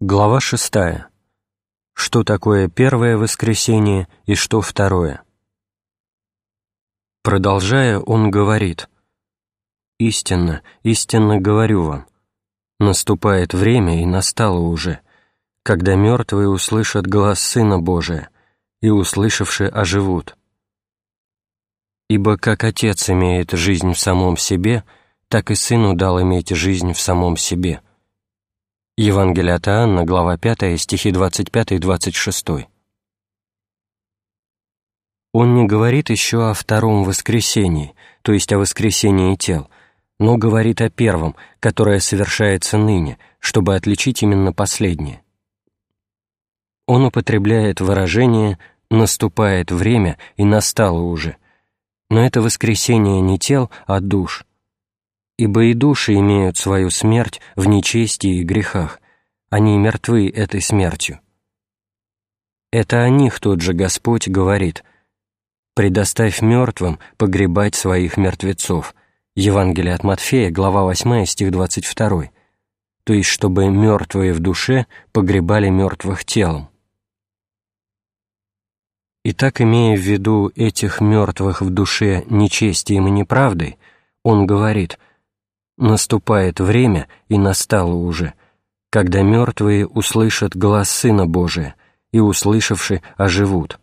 Глава 6. Что такое первое воскресение и что второе? Продолжая, он говорит: «Истинно, истинно говорю вам, наступает время, и настало уже, когда мертвые услышат глас Сына Божия, и, услышавши, оживут. Ибо как Отец имеет жизнь в самом себе, так и Сыну дал иметь жизнь в самом себе». Евангелие от Иоанна, глава 5, стихи 25-26. Он не говорит еще о втором воскресении, то есть о воскресении тел, но говорит о первом, которое совершается ныне, чтобы отличить именно последнее. Он употребляет выражение «наступает время и настало уже», но это воскресение не тел, а душ. Ибо и души имеют свою смерть в нечестии и грехах, они мертвы этой смертью. Это о них тот же Господь говорит: «Предоставь мертвым погребать своих мертвецов». Евангелие от Матфея, глава 8, стих 22. То есть, чтобы мертвые в душе погребали мертвых телом. Итак, имея в виду этих мертвых в душе нечестием и неправдой, он говорит: «Наступает время, и настало уже, когда мертвые услышат глас Сына Божия, и, услышавши, оживут».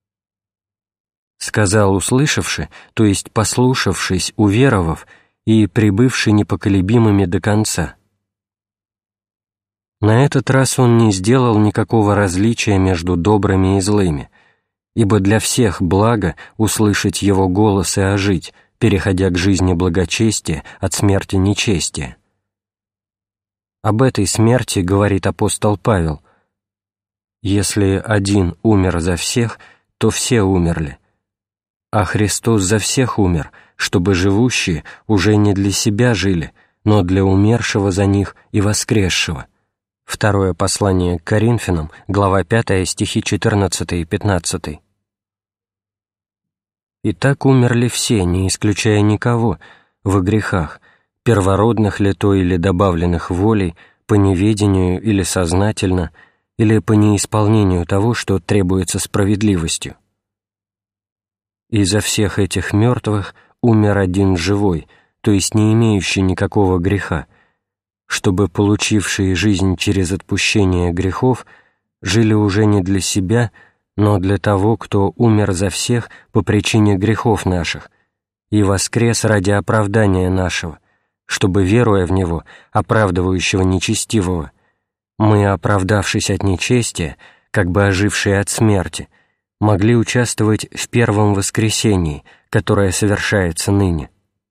Сказал «услышавши», то есть послушавшись, уверовав и пребывши непоколебимыми до конца. На этот раз он не сделал никакого различия между добрыми и злыми, ибо для всех благо услышать его голос и ожить, переходя к жизни благочестия от смерти нечестия. Об этой смерти говорит апостол Павел: «Если один умер за всех, то все умерли. А Христос за всех умер, чтобы живущие уже не для себя жили, но для умершего за них и воскресшего». Второе послание к Коринфянам, глава 5, стихи 14 и 15. «Итак умерли все, не исключая никого, во грехах, первородных ли то или добавленных волей, по неведению или сознательно, или по неисполнению того, что требуется справедливостью. Изо всех этих мертвых умер один живой, то есть не имеющий никакого греха, чтобы получившие жизнь через отпущение грехов жили уже не для себя, но для того, кто умер за всех по причине грехов наших и воскрес ради оправдания нашего, чтобы, веруя в Него, оправдывающего нечестивого, мы, оправдавшись от нечестия, как бы ожившие от смерти, могли участвовать в первом воскресении, которое совершается ныне.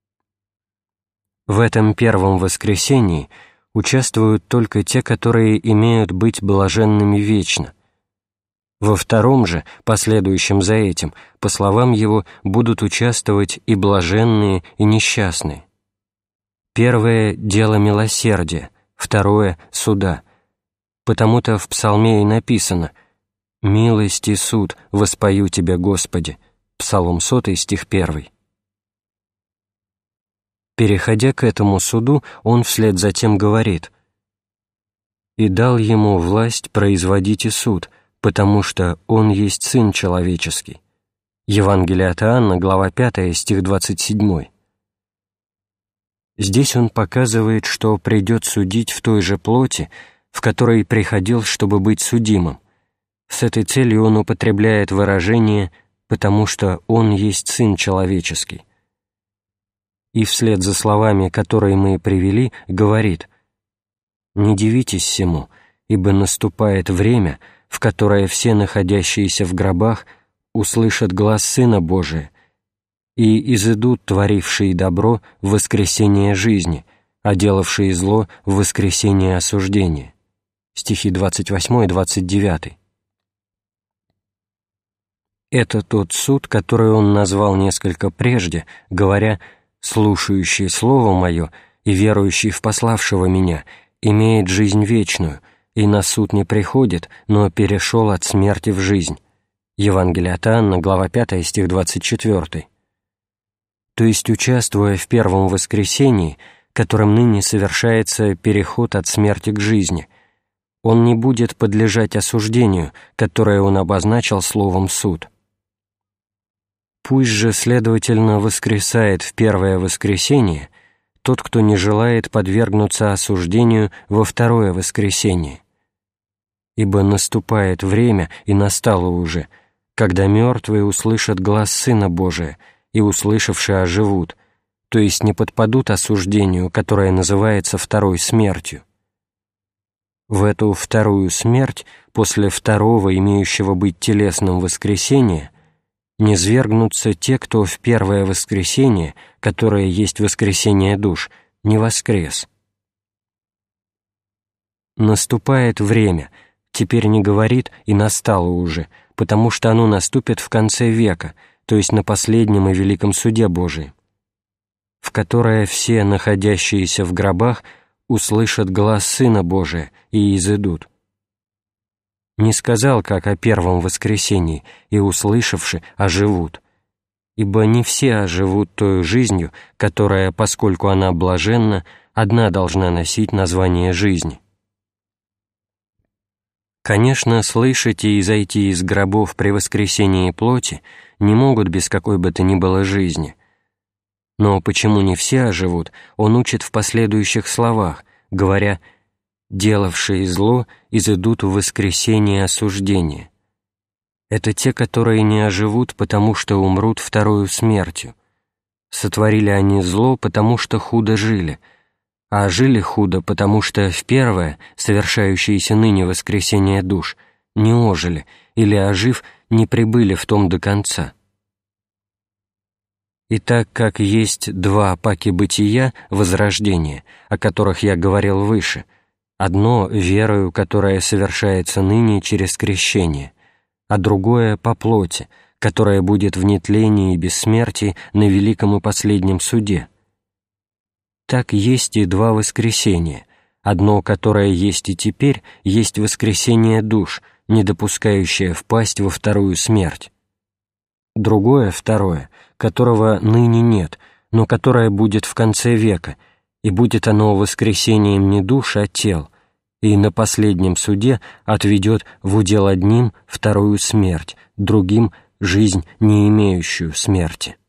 В этом первом воскресении участвуют только те, которые имеют быть блаженными вечно. Во втором же, последующем за этим, по словам его, будут участвовать и блаженные, и несчастные. Первое — дело милосердия, второе — суда. Потому-то в Псалме и написано: «Милость и суд воспою Тебе, Господи». Псалом 100, стих 1. Переходя к этому суду, он вслед за тем говорит: «И дал ему власть производить и суд, потому что он есть Сын Человеческий». Евангелие от Иоанна, глава 5, стих 27. Здесь он показывает, что придет судить в той же плоти, в которой приходил, чтобы быть судимым. С этой целью он употребляет выражение «потому что он есть Сын Человеческий». И вслед за словами, которые мы привели, говорит: «Не дивитесь сему, ибо наступает время, в которое все находящиеся в гробах услышат глас Сына Божия, и изыдут творившие добро в воскресение жизни, а делавшие зло в воскресение осуждения». Стихи 28 и 29. Это тот суд, который он назвал несколько прежде, говоря: «Слушающий Слово Мое и верующий в пославшего Меня имеет жизнь вечную, и на суд не приходит, но перешел от смерти в жизнь». Евангелие от Иоанна, глава 5, стих 24. То есть, участвуя в первом воскресении, которым ныне совершается переход от смерти к жизни, он не будет подлежать осуждению, которое он обозначил словом «суд». Пусть же, следовательно, воскресает в первое воскресение тот, кто не желает подвергнуться осуждению во второе воскресение. Ибо наступает время, и настало уже, когда мертвые услышат глас Сына Божия, и, услышавшие, оживут, то есть не подпадут осуждению, которое называется второй смертью. В эту вторую смерть, после второго, имеющего быть телесным воскресения, низвергнутся те, кто в первое воскресение, которое есть воскресение душ, не воскрес. Наступает время, теперь не говорит «и настало уже», потому что оно наступит в конце века, то есть на последнем и великом суде Божием, в которое все, находящиеся в гробах, услышат глас Сына Божия и изыдут. Не сказал, как о первом воскресении, и, услышавши, оживут. Ибо не все оживут той жизнью, которая, поскольку она блаженна, одна должна носить название жизни. Конечно, слышать и изойти из гробов при воскресении плоти не могут без какой бы то ни было жизни. Но почему не все оживут, он учит в последующих словах, говоря: «Делавшие зло изыдут в воскресение осуждения». Это те, которые не оживут, потому что умрут второю смертью. Сотворили они зло, потому что худо жили, а жили худо, потому что в первое, совершающееся ныне воскресение душ, не ожили, или, ожив, не прибыли в том до конца. И так как есть два паки бытия, возрождения, о которых я говорил выше, одно — верою, которая совершается ныне через крещение, а другое — по плоти, которая будет в нетлении и бессмертии на великом и последнем суде. Так есть и два воскресения. Одно, которое есть и теперь, есть воскресение душ, не допускающее впасть во вторую смерть. Другое, второе, которого ныне нет, но которое будет в конце века, и будет оно воскресением не душ, а тел, и на последнем суде отведет в удел одним вторую смерть, другим — жизнь, не имеющую смерти.